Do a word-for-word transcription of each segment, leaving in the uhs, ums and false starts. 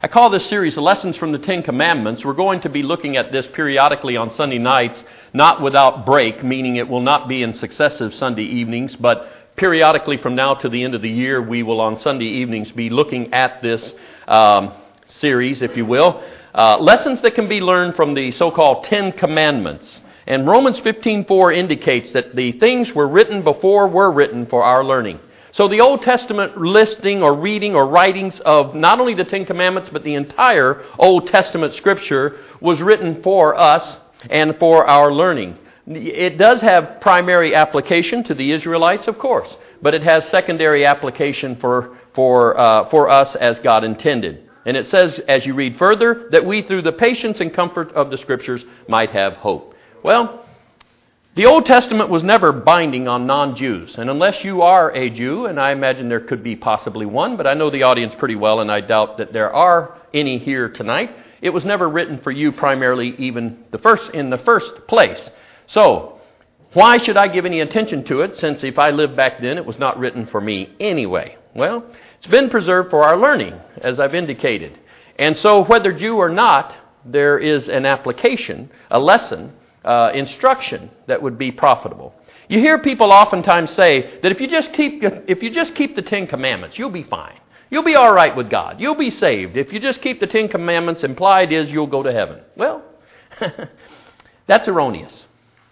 I call this series Lessons from the Ten Commandments. We're going to be looking at this periodically on Sunday nights, not without break, meaning it will not be in successive Sunday evenings, but periodically from now to the end of the year, we will on Sunday evenings be looking at this um, series, if you will. Uh, lessons that can be learned from the so-called Ten Commandments. And Romans fifteen four indicates that the things were written before were written for our learning. So the Old Testament listing or reading or writings of not only the Ten Commandments, but the entire Old Testament Scripture was written for us and for our learning. It does have primary application to the Israelites, of course, but it has secondary application for, for, uh, for us as God intended. And it says, as you read further, that we through the patience and comfort of the Scriptures might have hope. Well, the Old Testament was never binding on non-Jews. And unless you are a Jew, and I imagine there could be possibly one, but I know the audience pretty well, and I doubt that there are any here tonight, it was never written for you primarily even the first in the first place. So, why should I give any attention to it, since if I lived back then, it was not written for me anyway? Well, it's been preserved for our learning, as I've indicated. And so, whether Jew or not, there is an application, a lesson, Uh, instruction that would be profitable. You hear people oftentimes say that if you just keep if you just keep the Ten Commandments, you'll be fine. You'll be all right with God. You'll be saved. If you just keep the Ten Commandments, implied is you'll go to heaven. Well, that's erroneous.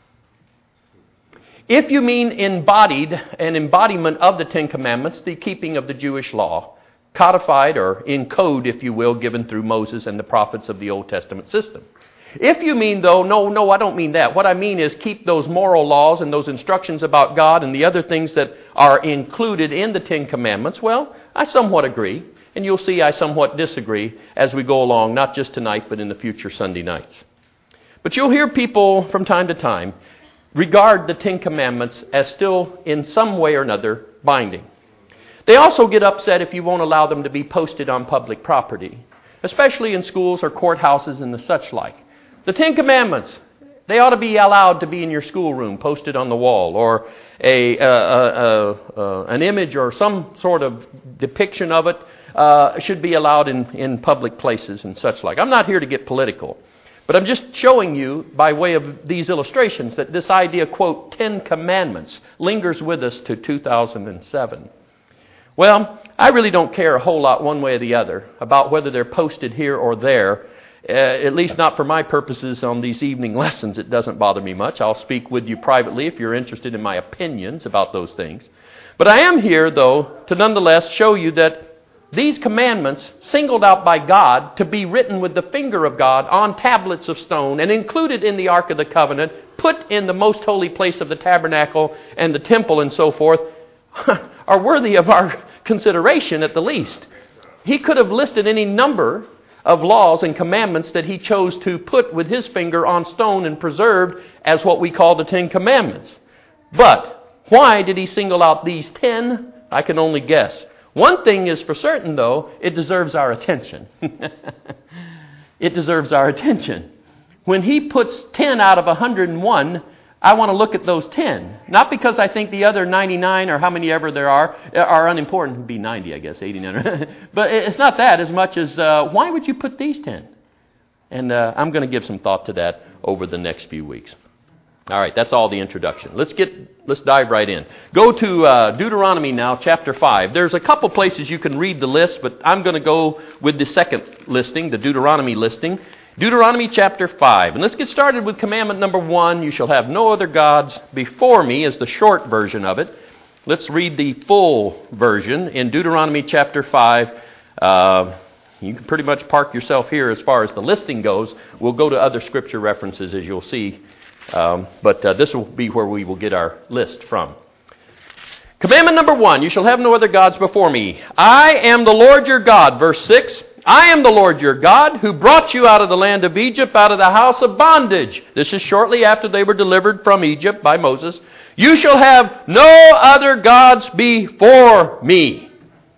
If you mean embodied, an embodiment of the Ten Commandments, the keeping of the Jewish law, codified or in code, if you will, given through Moses and the prophets of the Old Testament system. If you mean, though, no, no, I don't mean that. What I mean is keep those moral laws and those instructions about God and the other things that are included in the Ten Commandments. Well, I somewhat agree, and you'll see I somewhat disagree as we go along, not just tonight, but in the future Sunday nights. But you'll hear people from time to time regard the Ten Commandments as still in some way or another binding. They also get upset if you won't allow them to be posted on public property, especially in schools or courthouses and the such like. The Ten Commandments, they ought to be allowed to be in your schoolroom, posted on the wall, or a, uh, uh, uh, an image or some sort of depiction of it uh, should be allowed in, in public places and such like. I'm not here to get political, but I'm just showing you by way of these illustrations that this idea, quote, Ten Commandments, lingers with us to two thousand seven. Well, I really don't care a whole lot one way or the other about whether they're posted here or there. Uh, at least not for my purposes on these evening lessons. It doesn't bother me much. I'll speak with you privately if you're interested in my opinions about those things. But I am here, though, to nonetheless show you that these commandments, singled out by God to be written with the finger of God on tablets of stone and included in the Ark of the Covenant, put in the most holy place of the tabernacle and the temple and so forth, are worthy of our consideration at the least. He could have listed any number of laws and commandments that he chose to put with his finger on stone and preserved as what we call the Ten Commandments. But why did he single out these ten? I can only guess. One thing is for certain, though, it deserves our attention. It deserves our attention. When he puts ten out of one hundred one, I want to look at those ten. Not because I think the other ninety-nine, or how many ever there are, are unimportant. It would be ninety, I guess, eighty-nine. But it's not that as much as, uh, why would you put these ten? And uh, I'm going to give some thought to that over the next few weeks. All right, that's all the introduction. Let's get, let's dive right in. Go to uh, Deuteronomy now, chapter five. There's a couple places you can read the list, but I'm going to go with the second listing, the Deuteronomy listing. Deuteronomy chapter five. And let's get started with commandment number one. You shall have no other gods before me, is the short version of it. Let's read the full version in Deuteronomy chapter five. Uh, you can pretty much park yourself here as far as the listing goes. We'll go to other scripture references, as you'll see. Um, but uh, this will be where we will get our list from. Commandment number one. You shall have no other gods before me. I am the Lord your God. Verse six. I am the Lord your God, who brought you out of the land of Egypt, out of the house of bondage. This is shortly after they were delivered from Egypt by Moses. You shall have no other gods before me.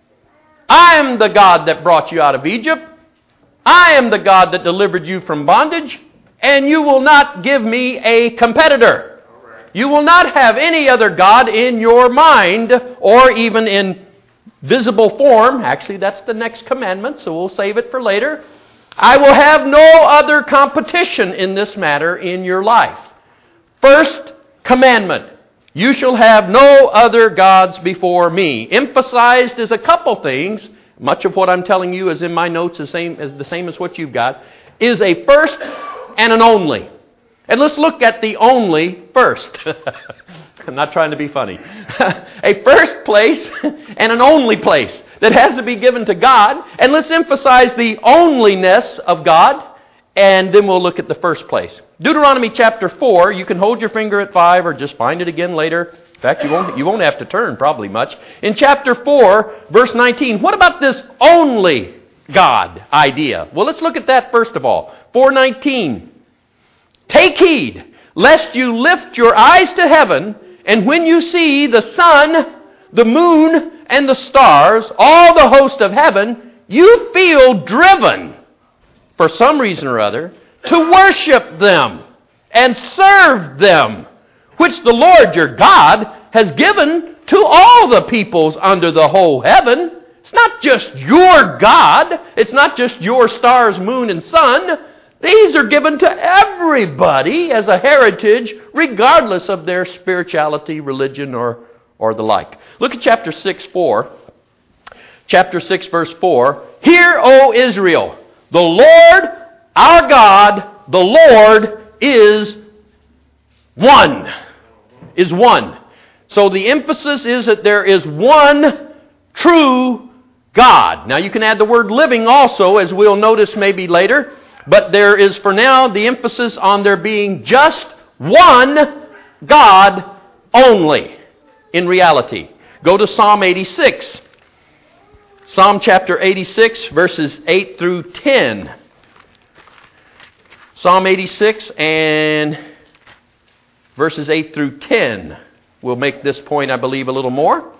I am the God that brought you out of Egypt. I am the God that delivered you from bondage, and you will not give me a competitor. You will not have any other God in your mind or even in visible form, actually that's the next commandment, so we'll save it for later. I will have no other competition in this matter in your life. First commandment, you shall have no other gods before me. Emphasized is a couple things. Much of what I'm telling you is in my notes, the same as the same as what you've got. Is a first and an only. And let's look at the only first. I'm not trying to be funny. A first place and an only place that has to be given to God. And let's emphasize the onlyness of God. And then we'll look at the first place. Deuteronomy chapter four, you can hold your finger at five or just find it again later. In fact, you won't, you won't have to turn probably much. In chapter four, verse nineteen, what about this only God idea? Well, let's look at that first of all. four nineteen, take heed, lest you lift your eyes to heaven, and when you see the sun, the moon, and the stars, all the host of heaven, you feel driven, for some reason or other, to worship them and serve them, which the Lord your God has given to all the peoples under the whole heaven. It's not just your God. It's not just your stars, moon, and sun. These are given to everybody as a heritage, regardless of their spirituality, religion, or, or the like. Look at chapter six, four. Chapter six, verse four. Hear, O Israel, the Lord our God, the Lord is one. Is one. So the emphasis is that there is one true God. Now you can add the word living also, as we'll notice maybe later. But there is for now the emphasis on there being just one God only in reality. Go to Psalm eighty-six. Psalm chapter eighty-six, verses eight through ten. Psalm eighty-six and verses eight through ten. We'll make this point, I believe, a little more.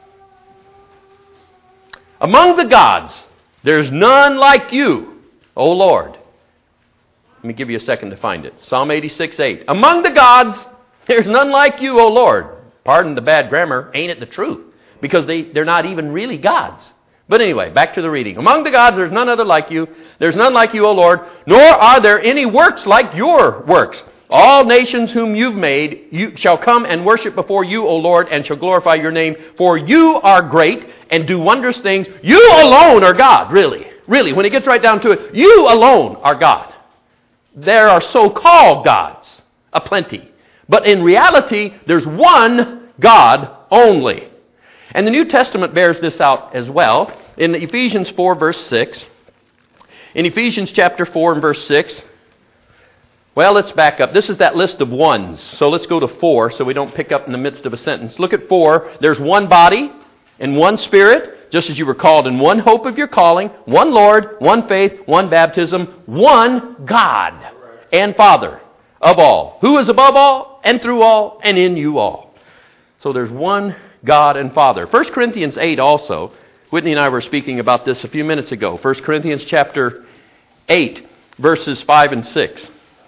Among the gods, there's none like you, O Lord. Let me give you a second to find it. Psalm eighty-six, eight. Among the gods, there's none like you, O Lord. Pardon the bad grammar, ain't it the truth? Because they, they're not even really gods. But anyway, back to the reading. Among the gods, there's none other like you. There's none like you, O Lord. Nor are there any works like your works. All nations whom you've made you shall come and worship before you, O Lord, and shall glorify your name. For you are great and do wondrous things. You alone are God, really. Really, when it gets right down to it, you alone are God. There are so-called gods aplenty. But in reality, there's one God only. And the New Testament bears this out as well. In Ephesians four, verse six. In Ephesians chapter four and verse six. Well, let's back up. This is that list of ones. So let's go to four so we don't pick up in the midst of a sentence. Look at four. There's one body and one Spirit, just as you were called in one hope of your calling, one Lord, one faith, one baptism, one God and Father of all, who is above all and through all and in you all. So there's one God and Father. First Corinthians eight also. Whitney and I were speaking about this a few minutes ago. First Corinthians chapter eight, verses five and six.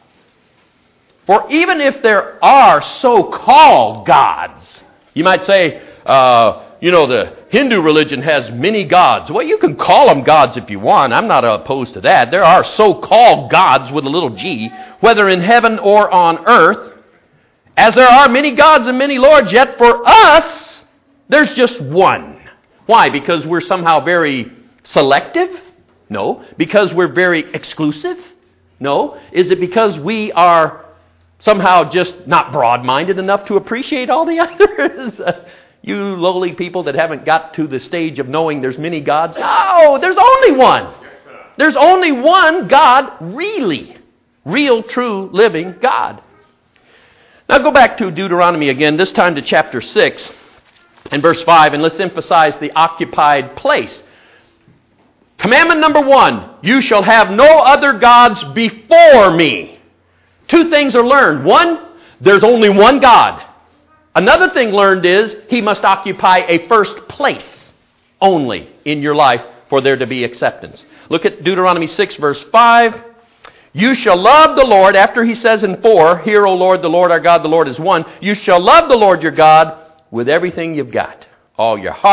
For even if there are so-called gods, you might say, uh, you know, the Hindu religion has many gods. Well, you can call them gods if you want. I'm not opposed to that. There are so-called gods with a little g, whether in heaven or on earth. As there are many gods and many lords, yet for us, there's just one. Why? Because we're somehow very selective? No. Because we're very exclusive? No. Is it because we are somehow just not broad-minded enough to appreciate all the others? You lowly people that haven't got to the stage of knowing there's many gods. No, there's only one. There's only one God, really. Real, true, living God. Now go back to Deuteronomy again, this time to chapter six and verse five, and let's emphasize the occupied place. Commandment number one, you shall have no other gods before me. Two things are learned. One, there's only one God. Another thing learned is he must occupy a first place only in your life for there to be acceptance. Look at Deuteronomy six, verse five. You shall love the Lord, after he says in four, hear, O Lord, the Lord our God, the Lord is one. You shall love the Lord your God with everything you've got. All your heart,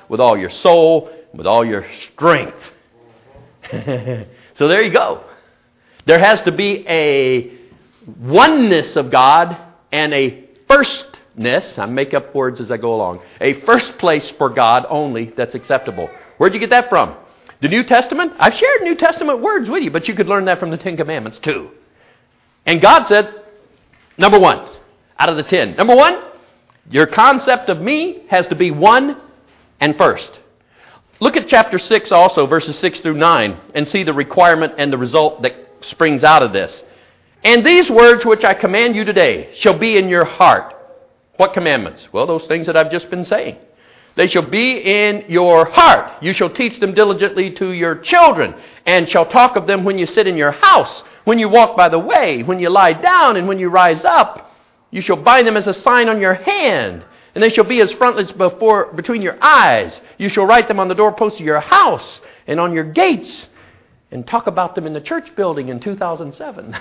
with all your soul, with all your strength. So there you go. There has to be a oneness of God and a firstness. I make up words as I go along. A first place for God only that's acceptable. Where'd you get that from? The New Testament? I've shared New Testament words with you, but you could learn that from the Ten Commandments too. And God said, number one, out of the ten. Number one, your concept of me has to be one and first. Look at chapter six also, verses six through nine, and see the requirement and the result that springs out of this. And these words which I command you today shall be in your heart. What commandments? Well, those things that I've just been saying. They shall be in your heart. You shall teach them diligently to your children, and shall talk of them when you sit in your house, when you walk by the way, when you lie down, and when you rise up. You shall bind them as a sign on your hand, and they shall be as frontlets before between your eyes. You shall write them on the doorposts of your house and on your gates, and talk about them in the church building in two thousand seven.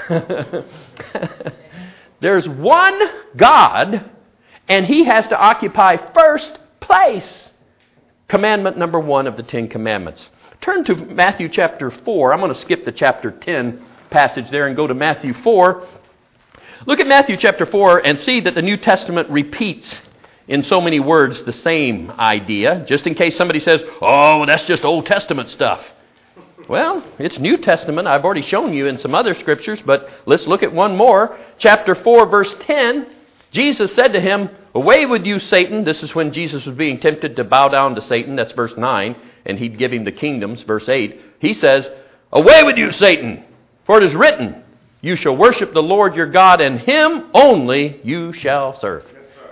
There's one God, and He has to occupy first place. Commandment number one of the Ten Commandments. Turn to Matthew chapter four. I'm going to skip the chapter ten passage there and go to Matthew four. Look at Matthew chapter four and see that the New Testament repeats in so many words the same idea, just in case somebody says, oh, well, that's just Old Testament stuff. Well, it's New Testament. I've already shown you in some other scriptures, but let's look at one more. Chapter four, verse ten. Jesus said to him, away with you, Satan. This is when Jesus was being tempted to bow down to Satan. That's verse nine. And he'd give him the kingdoms, verse eight. He says, away with you, Satan. For it is written, you shall worship the Lord your God, and Him only you shall serve.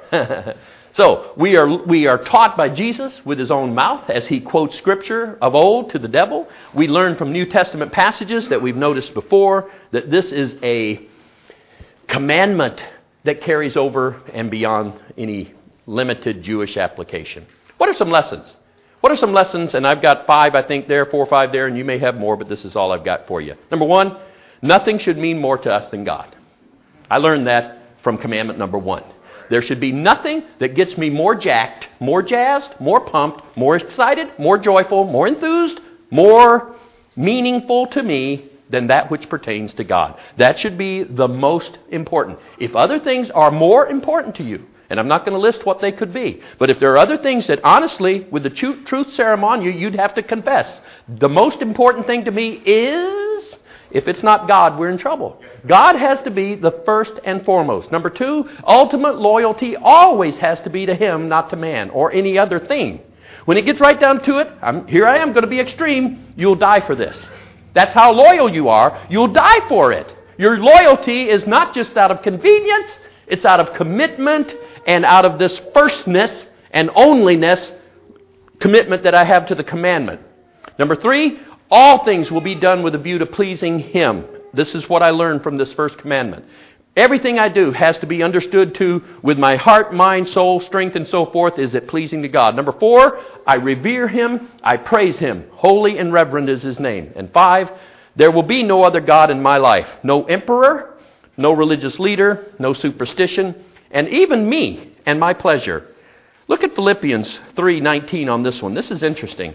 So we are we are taught by Jesus with His own mouth as He quotes Scripture of old to the devil. We learn from New Testament passages that we've noticed before that this is a commandment that carries over and beyond any limited Jewish application. What are some lessons? What are some lessons? And I've got five, I think, there, four or five there, and you may have more, but this is all I've got for you. Number one, nothing should mean more to us than God. I learned that from commandment number one. There should be nothing that gets me more jacked, more jazzed, more pumped, more excited, more joyful, more enthused, more meaningful to me than that which pertains to God. That should be the most important. If other things are more important to you, and I'm not going to list what they could be, but if there are other things that honestly, with the truth serum on you, you'd have to confess. The most important thing to me is, if it's not God, we're in trouble. God has to be the first and foremost. Number two, ultimate loyalty always has to be to Him, not to man or any other thing. When it gets right down to it, I'm, here I am going to be extreme, you'll die for this. That's how loyal you are. You'll die for it. Your loyalty is not just out of convenience, it's out of commitment and out of this firstness and onlyness commitment that I have to the commandment. Number three, all things will be done with a view to pleasing Him. This is what I learned from this first commandment. Everything I do has to be understood to, with my heart, mind, soul, strength, and so forth, is it pleasing to God. Number four, I revere Him, I praise Him. Holy and reverend is His name. And five, there will be no other God in my life. No emperor, no religious leader, no superstition, and even me and my pleasure. Look at Philippians three nineteen on this one. This is interesting.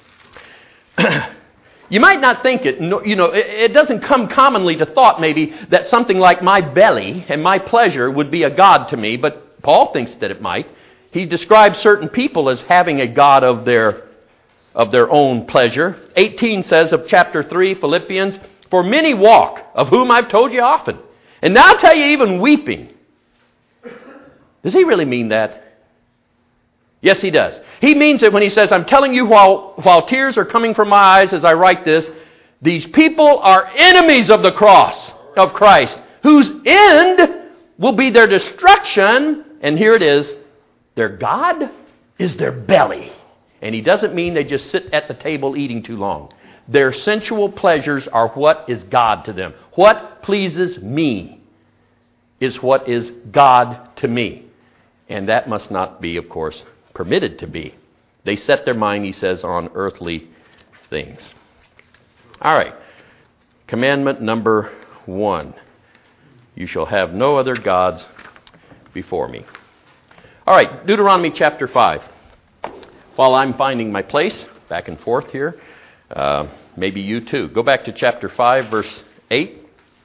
You might not think it, you know, it doesn't come commonly to thought maybe that something like my belly and my pleasure would be a God to me, but Paul thinks that it might. He describes certain people as having a God of their, of their own pleasure. eighteen says of chapter three, Philippians, for many walk, of whom I've told you often, and now tell you even weeping. Does he really mean that? Yes, he does. He means it when he says, I'm telling you while, while tears are coming from my eyes as I write this, these people are enemies of the cross of Christ, whose end will be their destruction. And here it is, their God is their belly. And he doesn't mean they just sit at the table eating too long. Their sensual pleasures are what is God to them. What pleases me is what is God to me. And that must not be, of course, permitted to be. They set their mind, he says, on earthly things. All right. Commandment number one. You shall have no other gods before me. All right. Deuteronomy chapter five. while I'm finding my place, back and forth here, uh, maybe you too. Go back to chapter five, verse eight.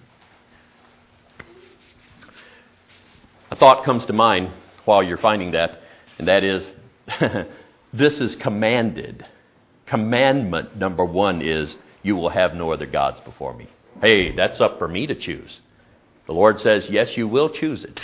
A thought comes to mind while you're finding that, and that is, this is commanded. Commandment number one is, you will have no other gods before me. Hey, that's up for me to choose. The Lord says, yes, you will choose it.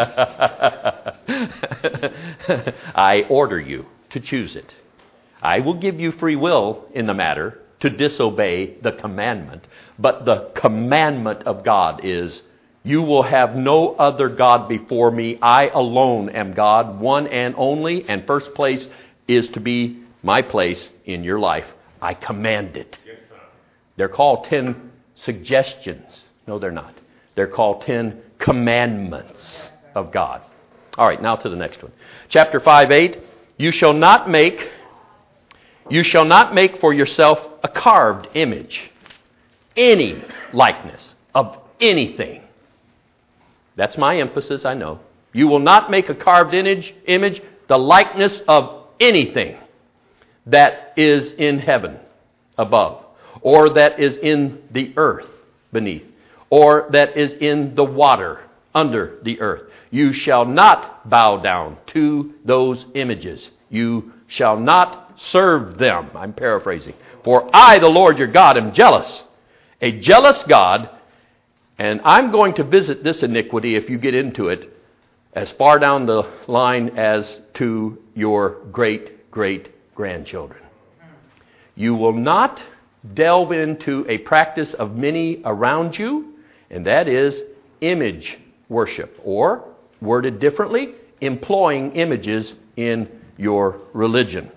I order you to choose it. I will give you free will in the matter to disobey the commandment. But the commandment of God is, you will have no other God before me. I alone am God, one and only. And first place is to be my place in your life. I command it. They're called ten suggestions. No, they're not. They're called ten commandments of God. All right, now to the next one. Chapter five, eight. You shall not make, you shall not make for yourself a carved image, any likeness of anything. That's my emphasis, I know. You will not make a carved image, image, the likeness of anything that is in heaven above, or that is in the earth beneath, or that is in the water under the earth. You shall not bow down to those images. You shall not serve them. I'm paraphrasing. For I, the Lord your God, am jealous. A jealous God. And I'm going to visit this iniquity, if you get into it, as far down the line as to your great, great grandchildren. You will not delve into a practice of many around you, and that is image worship, or, worded differently, employing images in your religion.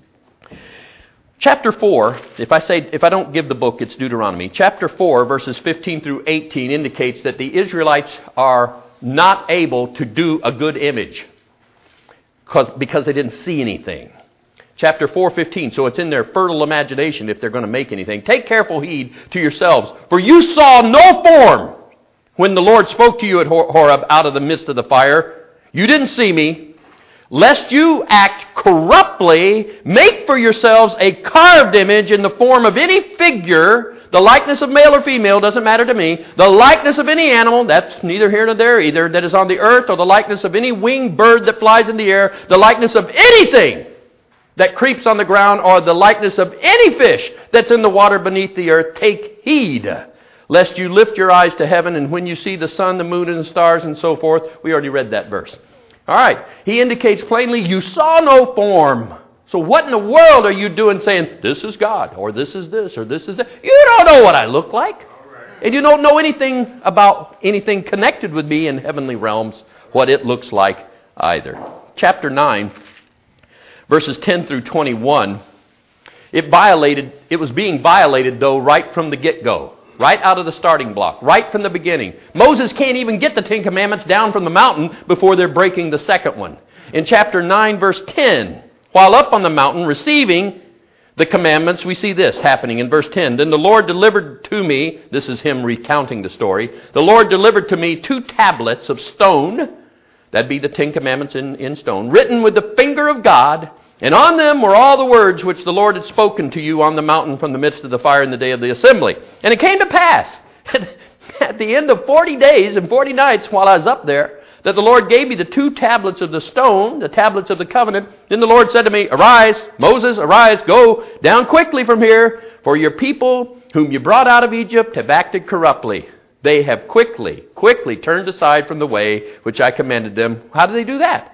Chapter four, if I say if I don't give the book, it's Deuteronomy. Chapter four, verses fifteen through eighteen indicates that the Israelites are not able to do a good image because, because they didn't see anything. Chapter four, fifteen, so it's in their fertile imagination if they're going to make anything. Take careful heed to yourselves, for you saw no form when the Lord spoke to you at Horeb out of the midst of the fire. You didn't see me. Lest you act corruptly, make for yourselves a carved image in the form of any figure, the likeness of male or female, doesn't matter to me, the likeness of any animal, that's neither here nor there either, that is on the earth, or the likeness of any winged bird that flies in the air, the likeness of anything that creeps on the ground, or the likeness of any fish that's in the water beneath the earth. Take heed, lest you lift your eyes to heaven, and when you see the sun, the moon, and the stars, and so forth. We already read that verse. All right, he indicates plainly, you saw no form. So what in the world are you doing saying, this is God, or this is this, or this is that? You don't know what I look like. And you don't know anything about anything connected with me in heavenly realms, what it looks like either. Chapter nine, verses ten through twenty-one, it violated, it was being violated, though, right from the get-go. Right out of the starting block, right from the beginning. Moses can't even get the Ten Commandments down from the mountain before they're breaking the second one. In chapter nine, verse ten, while up on the mountain receiving the commandments, we see this happening in verse ten. Then the Lord delivered to me, this is him recounting the story, the Lord delivered to me two tablets of stone, that'd be the Ten Commandments in, in stone, written with the finger of God, and on them were all the words which the Lord had spoken to you on the mountain from the midst of the fire in the day of the assembly. And it came to pass, at the end of forty days and forty nights while I was up there, that the Lord gave me the two tablets of the stone, the tablets of the covenant. Then the Lord said to me, arise, Moses, arise, go down quickly from here, for your people whom you brought out of Egypt have acted corruptly. They have quickly, quickly turned aside from the way which I commanded them. How do they do that?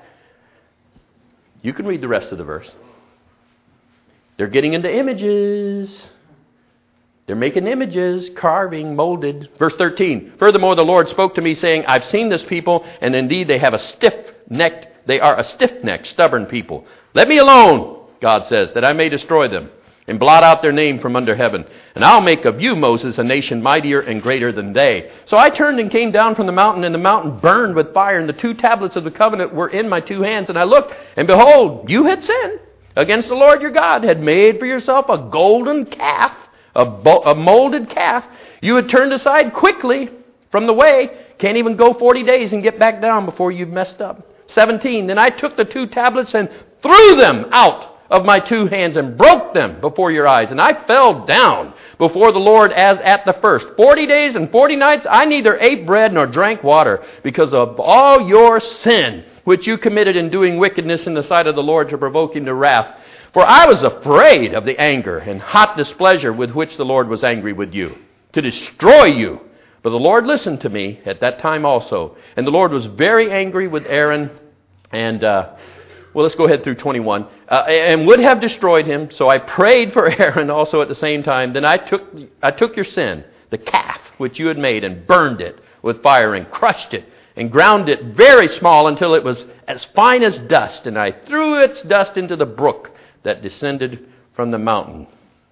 You can read the rest of the verse. They're getting into images. They're making images, carving, molded. Verse thirteen. Furthermore, the Lord spoke to me, saying, I've seen this people, and indeed they have a stiff-necked, they are a stiff-necked, stubborn people. Let me alone, God says, that I may destroy them and blot out their name from under heaven. And I'll make of you, Moses, a nation mightier and greater than they. So I turned and came down from the mountain, and the mountain burned with fire, and the two tablets of the covenant were in my two hands. And I looked, and behold, you had sinned against the Lord your God, had made for yourself a golden calf, a, bo- a molded calf. You had turned aside quickly from the way. Can't even go forty days and get back down before you've messed up. seventeen. Then I took the two tablets and threw them out of my two hands and broke them before your eyes. And I fell down before the Lord as at the first. Forty days and forty nights I neither ate bread nor drank water because of all your sin, which you committed in doing wickedness in the sight of the Lord to provoke him to wrath. For I was afraid of the anger and hot displeasure with which the Lord was angry with you, to destroy you. But the Lord listened to me at that time also. And the Lord was very angry with Aaron and... Uh, Well, let's go ahead through twenty-one. Uh, and would have destroyed him. So I prayed for Aaron also at the same time. Then I took I took your sin, the calf which you had made, and burned it with fire, and crushed it, and ground it very small until it was as fine as dust. And I threw its dust into the brook that descended from the mountain.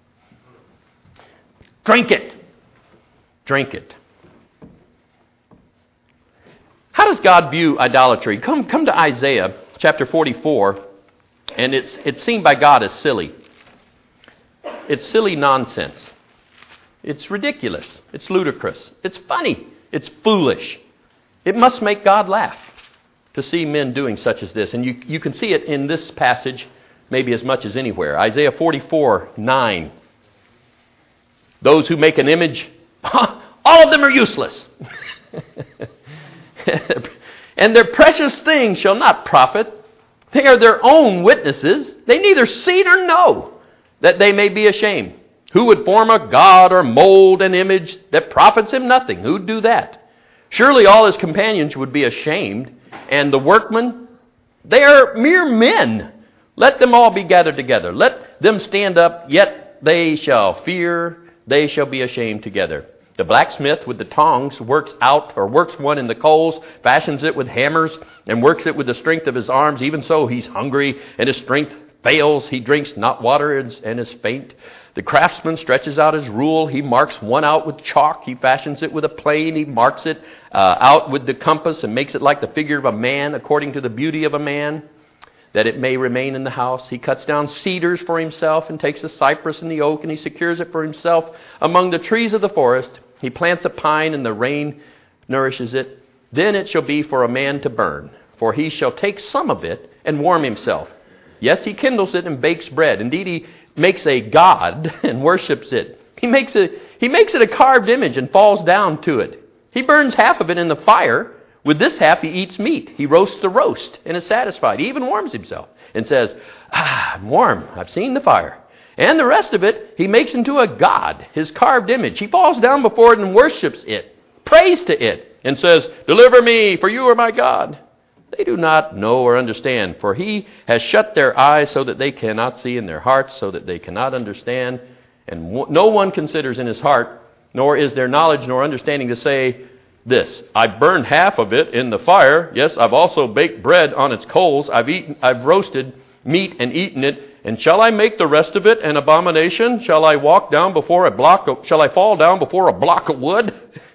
Drink it. Drink it. How does God view idolatry? Come, come to Isaiah chapter forty-four, and it's it's seen by God as silly. It's silly nonsense. It's ridiculous. It's ludicrous. It's funny. It's foolish. It must make God laugh to see men doing such as this. And you, you can see it in this passage maybe as much as anywhere. Isaiah forty-four, nine. Those who make an image, all of them are useless. And their precious things shall not profit. They are their own witnesses. They neither see nor know, that they may be ashamed. Who would form a god or mold an image that profits him nothing? Who'd do that? Surely all his companions would be ashamed. And the workmen, they are mere men. Let them all be gathered together. Let them stand up, yet they shall fear. They shall be ashamed together. The blacksmith with the tongs works out, or works one in the coals, fashions it with hammers, and works it with the strength of his arms. Even so, he's hungry, and his strength fails. He drinks not water and is faint. The craftsman stretches out his rule. He marks one out with chalk. He fashions it with a plane. He marks it uh, out with the compass and makes it like the figure of a man, according to the beauty of a man, that it may remain in the house. He cuts down cedars for himself and takes the cypress and the oak, and he secures it for himself among the trees of the forest. He plants a pine, and the rain nourishes it. Then it shall be for a man to burn, for he shall take some of it and warm himself. Yes, he kindles it and bakes bread. Indeed, he makes a god and worships it. He makes it, he makes it a carved image and falls down to it. He burns half of it in the fire. With this half he eats meat. He roasts the roast and is satisfied. He even warms himself and says, ah, I'm warm. I've seen the fire. And the rest of it he makes into a god, his carved image. He falls down before it and worships it, prays to it, and says, deliver me, for you are my God. They do not know or understand, for he has shut their eyes so that they cannot see, and their hearts so that they cannot understand. And no one considers in his heart, nor is there knowledge nor understanding to say this, I burned half of it in the fire. Yes, I've also baked bread on its coals. I've eaten, I've roasted meat and eaten it. And shall I make the rest of it an abomination? Shall I walk down before a block of, shall I fall down before a block of wood?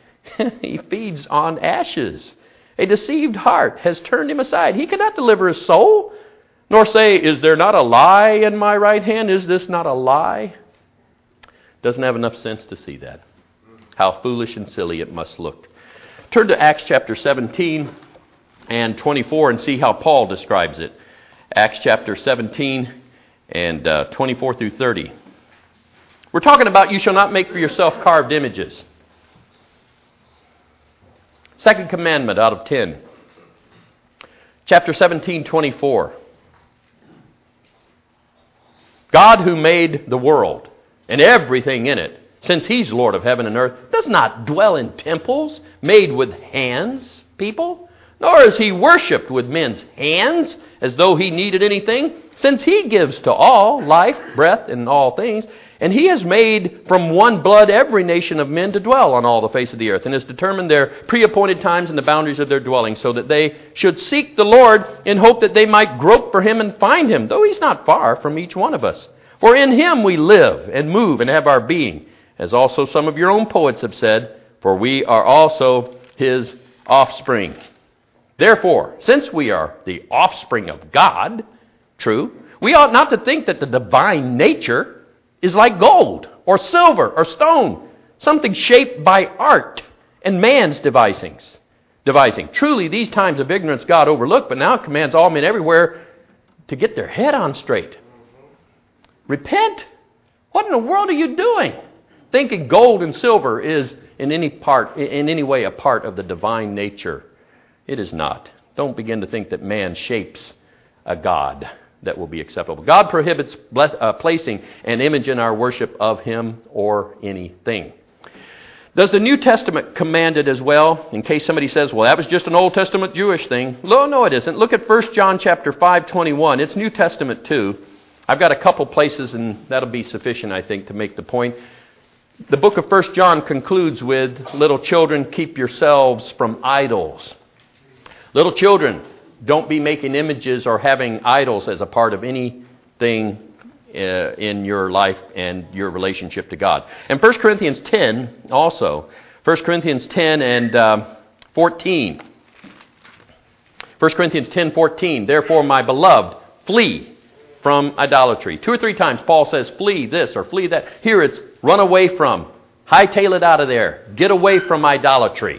He feeds on ashes. A deceived heart has turned him aside. He cannot deliver his soul, nor say, is there not a lie in my right hand? Is this not a lie? Doesn't have enough sense to see that. How foolish and silly it must look. Turn to Acts chapter seventeen and twenty-four and see how Paul describes it. Acts chapter seventeen and uh, twenty-four through thirty. We're talking about you shall not make for yourself carved images. Second commandment out of ten. Chapter seventeen, twenty-four. God who made the world and everything in it, since he's Lord of heaven and earth, does not dwell in temples made with hands, people, nor is he worshipped with men's hands as though he needed anything, since he gives to all life, breath, and all things. And he has made from one blood every nation of men to dwell on all the face of the earth, and has determined their pre-appointed times and the boundaries of their dwelling, so that they should seek the Lord in hope that they might grope for him and find him, though he's not far from each one of us. For in him we live and move and have our being, as also some of your own poets have said, for we are also his offspring. Therefore, since we are the offspring of God, true, we ought not to think that the divine nature is like gold or silver or stone, something shaped by art and man's devisings. Devising. Truly, these times of ignorance God overlooked, but now commands all men everywhere to get their head on straight. Repent? What in the world are you doing? Thinking gold and silver is in any part, in any way a part of the divine nature. It is not. Don't begin to think that man shapes a God that will be acceptable. God prohibits bless, uh, placing an image in our worship of Him or anything. Does the New Testament command it as well? In case somebody says, well, that was just an Old Testament Jewish thing. No, no, it isn't. Look at First John chapter five, twenty-one. It's New Testament too. I've got a couple places, and that'll be sufficient, I think, to make the point. The book of First John concludes with, little children, keep yourselves from idols. Little children, don't be making images or having idols as a part of anything uh, in your life and your relationship to God. And First Corinthians ten also. First Corinthians ten and uh, fourteen. First Corinthians ten, fourteen. Therefore, my beloved, flee from idolatry. Two or three times Paul says, flee this or flee that. Here it's run away from. Hightail it out of there. Get away from idolatry.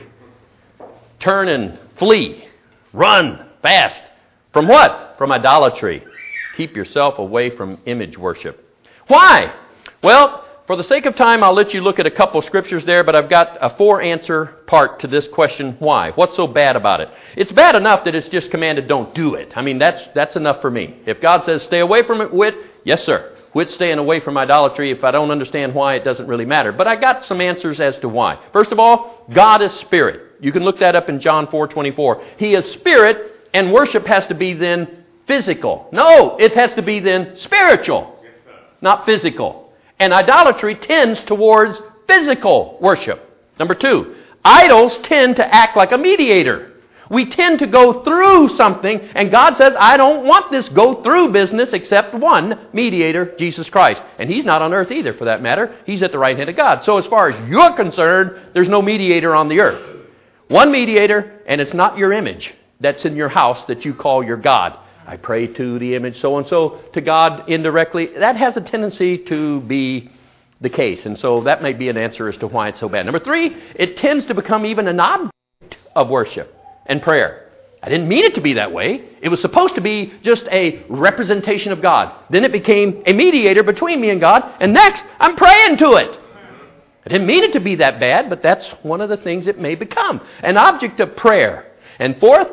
Turn and flee. Run fast. From what? From idolatry. Keep yourself away from image worship. Why? Well, for the sake of time, I'll let you look at a couple scriptures there, but I've got a four-answer part to this question, why? What's so bad about it? It's bad enough that it's just commanded, don't do it. I mean, that's that's enough for me. If God says, stay away from it, Whit, yes, sir. Quit staying away from idolatry. If I don't understand why, it doesn't really matter. But I got some answers as to why. First of all, God is spirit. You can look that up in John four twenty-four. He is spirit, and worship has to be then physical. No, it has to be then spiritual, not physical. And idolatry tends towards physical worship. Number two, idols tend to act like a mediator. We tend to go through something, and God says, I don't want this go-through business except one mediator, Jesus Christ. And He's not on earth either, for that matter. He's at the right hand of God. So as far as you're concerned, there's no mediator on the earth. One mediator, and it's not your image that's in your house that you call your God. I pray to the image so-and-so, to God indirectly. That has a tendency to be the case. And so that may be an answer as to why it's so bad. Number three, it tends to become even an object of worship and prayer. I didn't mean it to be that way. It was supposed to be just a representation of God. Then it became a mediator between me and God. And next, I'm praying to it. I didn't mean it to be that bad, but that's one of the things it may become. An object of prayer. And fourth,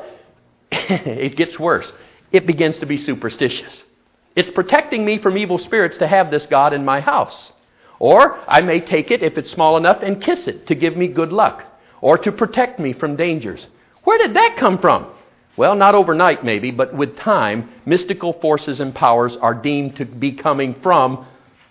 it gets worse. It begins to be superstitious. It's protecting me from evil spirits to have this God in my house. Or I may take it, if it's small enough, and kiss it to give me good luck. Or to protect me from dangers. Where did that come from? Well, not overnight maybe, but with time, mystical forces and powers are deemed to be coming from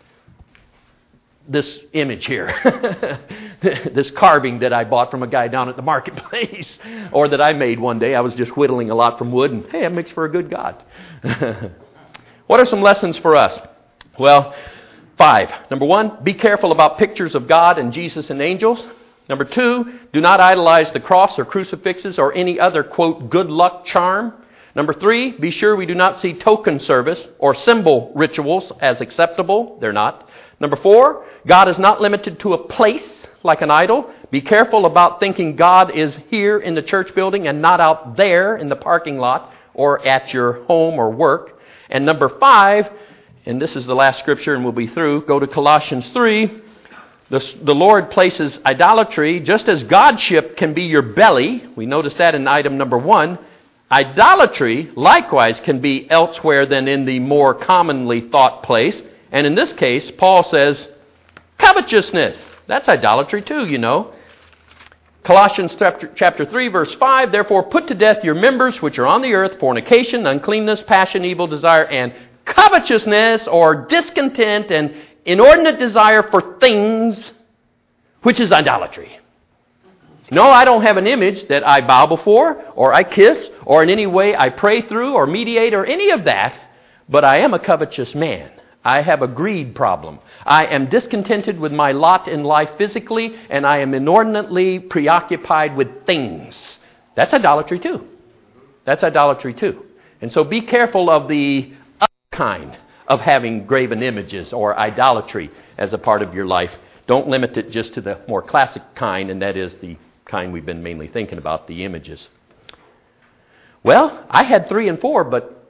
this image here. This carving that I bought from a guy down at the marketplace. Or that I made one day. I was just whittling a lot from wood, and hey, it makes for a good God. What are some lessons for us? Well, five. Number one, be careful about pictures of God and Jesus and angels. Number two, do not idolize the cross or crucifixes or any other, quote, good luck charm. Number three, be sure we do not see token service or symbol rituals as acceptable. They're not. Number four, God is not limited to a place like an idol. Be careful about thinking God is here in the church building and not out there in the parking lot or at your home or work. And number five, and this is the last scripture and we'll be through, go to Colossians three. The, the Lord places idolatry, just as Godship can be your belly. We notice that in item number one. Idolatry, likewise, can be elsewhere than in the more commonly thought place. And in this case, Paul says, covetousness. That's idolatry too, you know. Colossians chapter, chapter three, verse five, therefore put to death your members which are on the earth, fornication, uncleanness, passion, evil desire, and covetousness, or discontent and inordinate desire for things, which is idolatry. No, I don't have an image that I bow before, or I kiss, or in any way I pray through, or mediate, or any of that, but I am a covetous man. I have a greed problem. I am discontented with my lot in life physically, and I am inordinately preoccupied with things. That's idolatry too. That's idolatry too. And so be careful of the other kind of having graven images or idolatry as a part of your life. Don't limit it just to the more classic kind, and that is the kind we've been mainly thinking about, the images. Well, I had three and four, but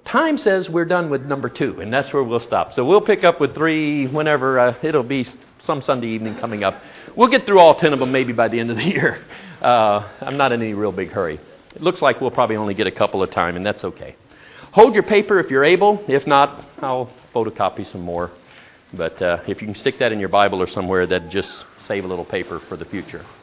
time says we're done with number two, and that's where we'll stop. So we'll pick up with three whenever. Uh, it'll be some Sunday evening coming up. We'll get through all ten of them maybe by the end of the year. Uh, I'm not in any real big hurry. It looks like we'll probably only get a couple at a time, and that's okay. Hold your paper if you're able. If not, I'll photocopy some more. But uh, if you can stick that in your Bible or somewhere, that'd just save a little paper for the future.